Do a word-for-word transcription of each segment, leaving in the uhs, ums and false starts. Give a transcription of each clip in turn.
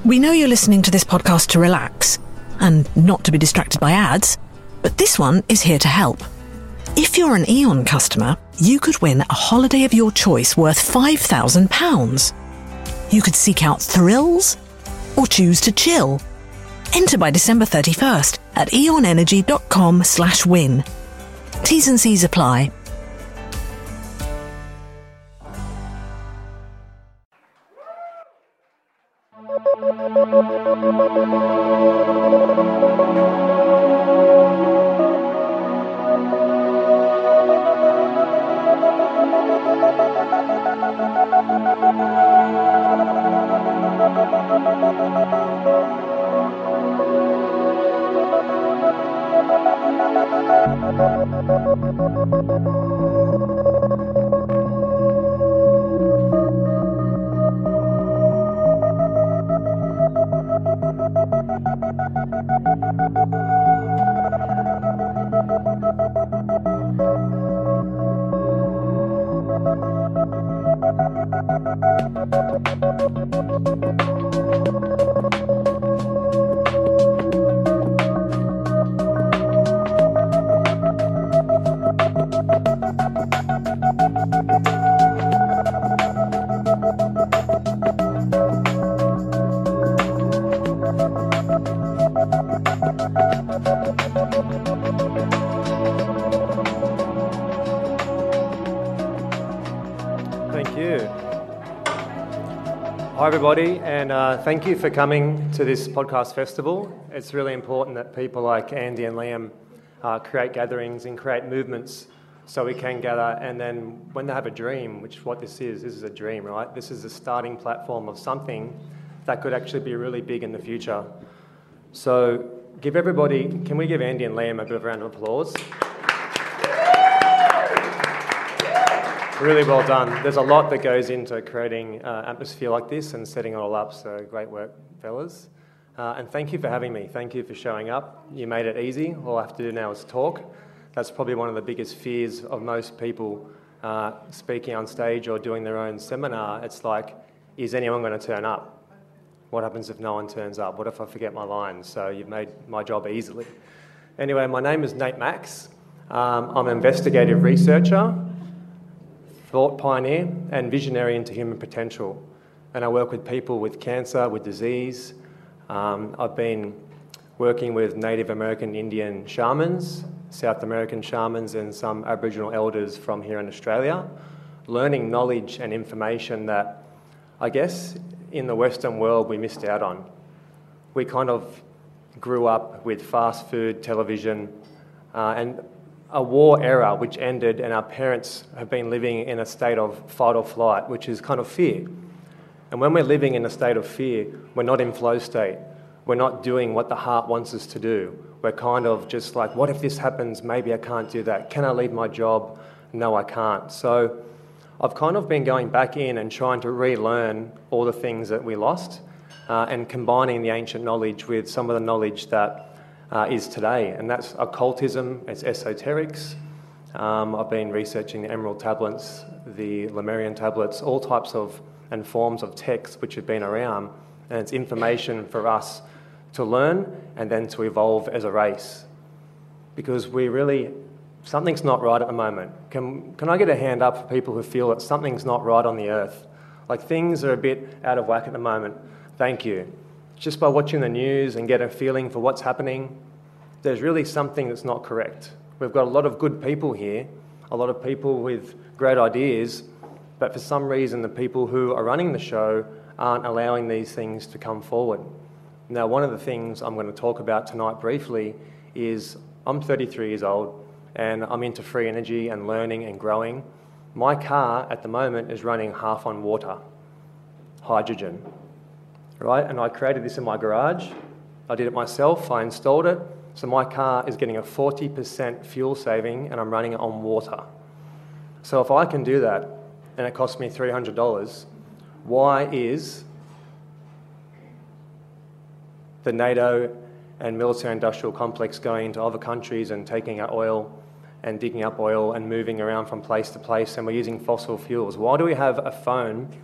We know you're listening to this podcast to relax and not to be distracted by ads, but this one is here to help. If you're an Eon customer, you could win a holiday of your choice worth five thousand pounds. You could seek out thrills or choose to chill. Enter by December thirty-first at eonenergy.com slash win. T's and C's apply. Hi everybody, and uh, thank you for coming to this podcast festival. It's really important that people like Andy and Liam uh, create gatherings and create movements so we can gather, and then when they have a dream, which is what this is, this is a dream, right? This is the starting platform of something that could actually be really big in the future. So give everybody, can we give Andy and Liam a bit of a round of applause? Really well done. There's a lot that goes into creating an uh, atmosphere like this and setting it all up, so great work, fellas. Uh, and thank you for having me. Thank you for showing up. You made it easy. All I have to do now is talk. That's probably one of the biggest fears of most people uh, speaking on stage or doing their own seminar. It's like, is anyone going to turn up? What happens if no one turns up? What if I forget my lines? So you've made my job easily. Anyway, my name is Nate Max. Um, I'm an investigative researcher, thought pioneer and visionary into human potential. And I work with people with cancer, with disease. Um, I've been working with Native American Indian shamans, South American shamans, and some Aboriginal elders from here in Australia, learning knowledge and information that I guess in the Western world we missed out on. We kind of grew up with fast food, television, uh, and a war era which ended, and our parents have been living in a state of fight or flight, which is kind of fear. And when we're living in a state of fear, we're not in flow state. We're not doing what the heart wants us to do. We're kind of just like, what if this happens? Maybe I can't do that. Can I leave my job? No, I can't. So I've kind of been going back in and trying to relearn all the things that we lost uh, and combining the ancient knowledge with some of the knowledge that Uh, is today, and that's occultism, it's esoterics. Um, I've been researching the Emerald tablets, the Lemurian tablets, all types of and forms of texts which have been around, and it's information for us to learn and then to evolve as a race. Because we really, something's not right at the moment. Can, can I get a hand up for people who feel that something's not right on the earth? Like things are a bit out of whack at the moment. Thank you. Just by watching the news and get a feeling for what's happening, there's really something that's not correct. We've got a lot of good people here, a lot of people with great ideas, but for some reason the people who are running the show aren't allowing these things to come forward. Now, one of the things I'm going to talk about tonight briefly is I'm thirty-three years old and I'm into free energy and learning and growing. My car at the moment is running half on water, hydrogen. Right, and I created this in my garage. I did it myself, I installed it. So my car is getting a forty percent fuel saving and I'm running it on water. So if I can do that and it costs me three hundred dollars, why is the NATO and military industrial complex going into other countries and taking out oil and digging up oil and moving around from place to place, and we're using fossil fuels? Why do we have a phone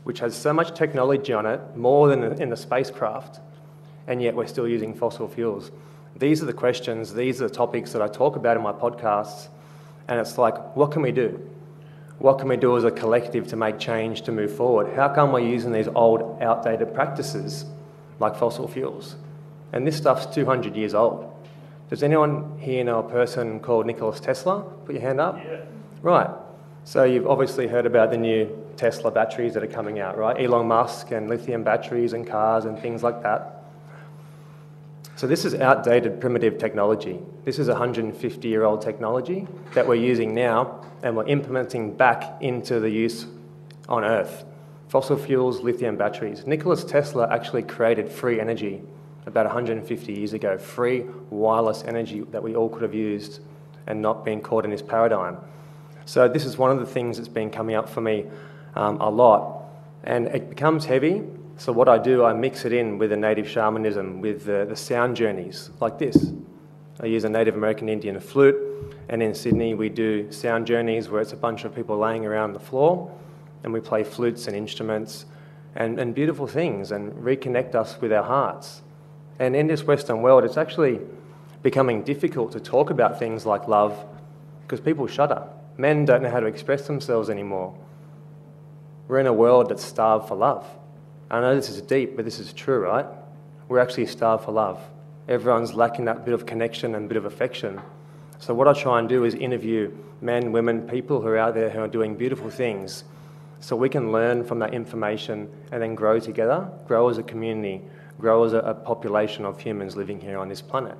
which has so much technology on it, more than in the spacecraft, and yet we're still using fossil fuels? These are the questions, these are the topics that I talk about in my podcasts, and it's like, what can we do? What can we do as a collective to make change, to move forward? How come we're using these old, outdated practices like fossil fuels? And this stuff's two hundred years old. Does anyone here know a person called Nikola Tesla? Put your hand up. Yeah. Right. So you've obviously heard about the new Tesla batteries that are coming out, right? Elon Musk and lithium batteries and cars and things like that. So this is outdated, primitive technology. This is one hundred fifty-year-old technology that we're using now and we're implementing back into the use on Earth. Fossil fuels, lithium batteries. Nikola Tesla actually created free energy about one hundred fifty years ago, free wireless energy that we all could have used and not been caught in this paradigm. So this is one of the things that's been coming up for me um, a lot. And it becomes heavy. So what I do, I mix it in with a native shamanism, with the, the sound journeys, like this. I use a Native American Indian flute, and in Sydney we do sound journeys where it's a bunch of people laying around the floor, and we play flutes and instruments and, and beautiful things and reconnect us with our hearts. And in this Western world, it's actually becoming difficult to talk about things like love because people shudder. Men don't know how to express themselves anymore. We're in a world that's starved for love. I know this is deep, but this is true, right? We're actually starved for love. Everyone's lacking that bit of connection and bit of affection. So what I try and do is interview men, women, people who are out there who are doing beautiful things so we can learn from that information and then grow together, grow as a community, grow as a, a population of humans living here on this planet.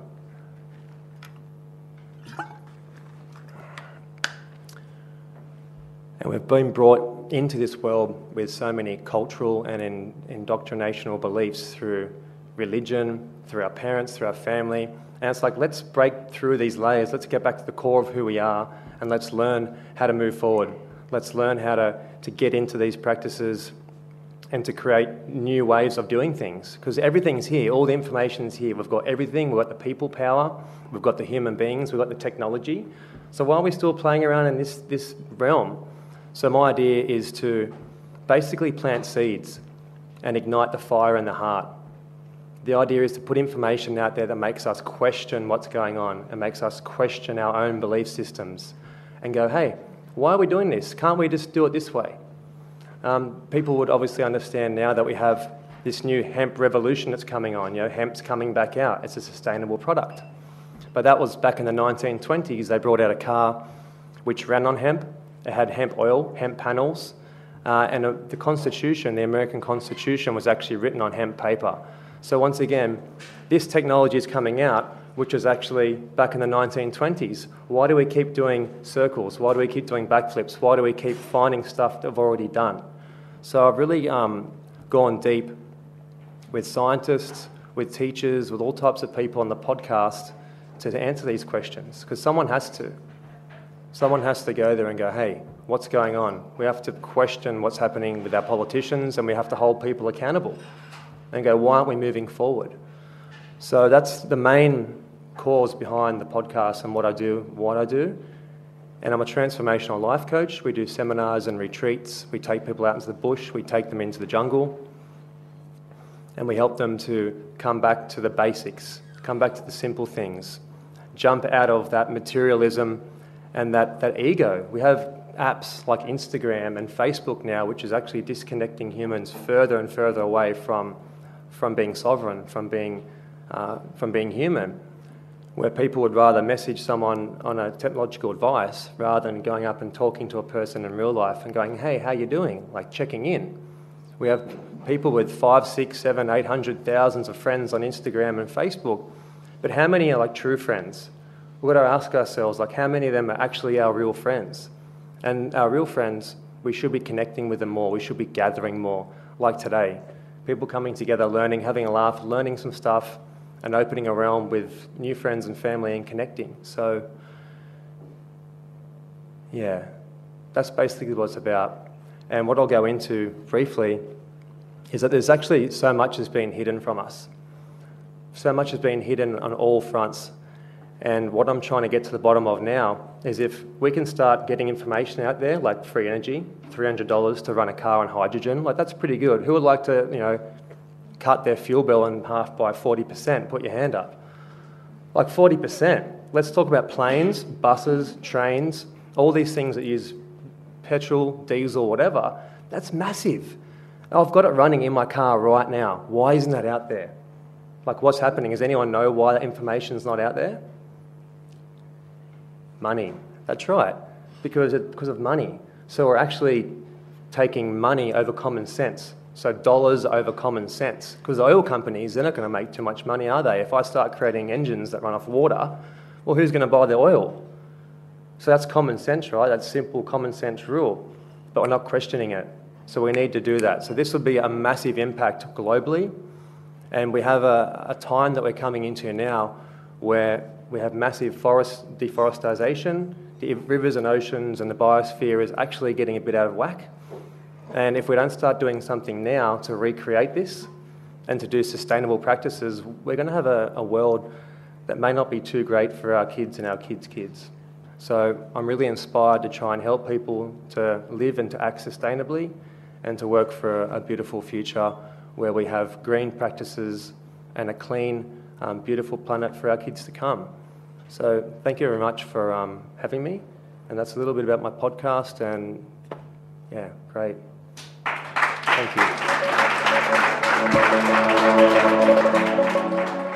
And we've been brought into this world with so many cultural and in, indoctrinational beliefs through religion, through our parents, through our family. And it's like, let's break through these layers. Let's get back to the core of who we are and let's learn how to move forward. Let's learn how to, to get into these practices and to create new ways of doing things. Because everything's here, all the information's here. We've got everything, we've got the people power, we've got the human beings, we've got the technology. So why are we still playing around in this, this realm? So my idea is to basically plant seeds and ignite the fire in the heart. The idea is to put information out there that makes us question what's going on and makes us question our own belief systems and go, hey, why are we doing this? Can't we just do it this way? Um, people would obviously understand now that we have this new hemp revolution that's coming on. You know, hemp's coming back out. It's a sustainable product. But that was back in the nineteen twenties. They brought out a car which ran on hemp. It had hemp oil, hemp panels, uh, and uh, the Constitution, the American Constitution, was actually written on hemp paper. So once again, this technology is coming out, which was actually back in the nineteen twenties. Why do we keep doing circles? Why do we keep doing backflips? Why do we keep finding stuff that we've already done? So I've really um, gone deep with scientists, with teachers, with all types of people on the podcast to, to answer these questions, because someone has to. Someone has to go there and go, hey, what's going on? We have to question what's happening with our politicians and we have to hold people accountable and go, why aren't we moving forward? So that's the main cause behind the podcast and what I do, what I do. And I'm a transformational life coach. We do seminars and retreats. We take people out into the bush. We take them into the jungle. And we help them to come back to the basics, come back to the simple things, jump out of that materialism and that, that ego. We have apps like Instagram and Facebook now, which is actually disconnecting humans further and further away from, from being sovereign, from being, uh, from being human, where people would rather message someone on a technological device rather than going up and talking to a person in real life and going, hey, how you doing? Like checking in. We have people with five, six, seven, eight hundred thousands of friends on Instagram and Facebook, but how many are like true friends? We've got to ask ourselves, like, how many of them are actually our real friends? And our real friends, we should be connecting with them more. We should be gathering more, like today. People coming together, learning, having a laugh, learning some stuff, and opening a realm with new friends and family and connecting. So, yeah, that's basically what it's about. And what I'll go into briefly is that there's actually so much has been hidden from us. So much has been hidden on all fronts. And what I'm trying to get to the bottom of now is if we can start getting information out there, like free energy, three hundred dollars to run a car on hydrogen, like that's pretty good. Who would like to, you know, cut their fuel bill in half by forty percent? Put your hand up. Like forty percent. Let's talk about planes, buses, trains, all these things that use petrol, diesel, whatever. That's massive. I've got it running in my car right now. Why isn't that out there? Like, what's happening? Does anyone know why that information's not out there? Money. That's right. Because it, because of money. So we're actually taking money over common sense. So dollars over common sense. Because oil companies, they're not going to make too much money, are they? If I start creating engines that run off water, well, who's going to buy the oil? So that's common sense, right? That's simple common sense rule. But we're not questioning it. So we need to do that. So this will be a massive impact globally. And we have a, a time that we're coming into now where we have massive forest deforestation. The rivers and oceans and the biosphere is actually getting a bit out of whack. And if we don't start doing something now to recreate this and to do sustainable practices, we're going to have a, a world that may not be too great for our kids and our kids' kids. So I'm really inspired to try and help people to live and to act sustainably and to work for a beautiful future where we have green practices and a clean, um, beautiful planet for our kids to come. So thank you very much for um, having me. And that's a little bit about my podcast, and yeah, great. Thank you.